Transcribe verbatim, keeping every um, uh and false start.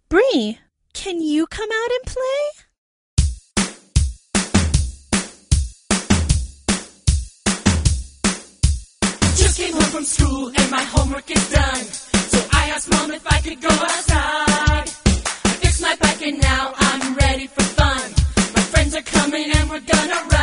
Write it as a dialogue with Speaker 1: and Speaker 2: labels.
Speaker 1: Bree, can you come out and play?
Speaker 2: Just came home from school and my homework is done. So I asked Mom if I could go outside. I fixed my bike and now I'm ready for fun. My friends are coming and we're gonna ride.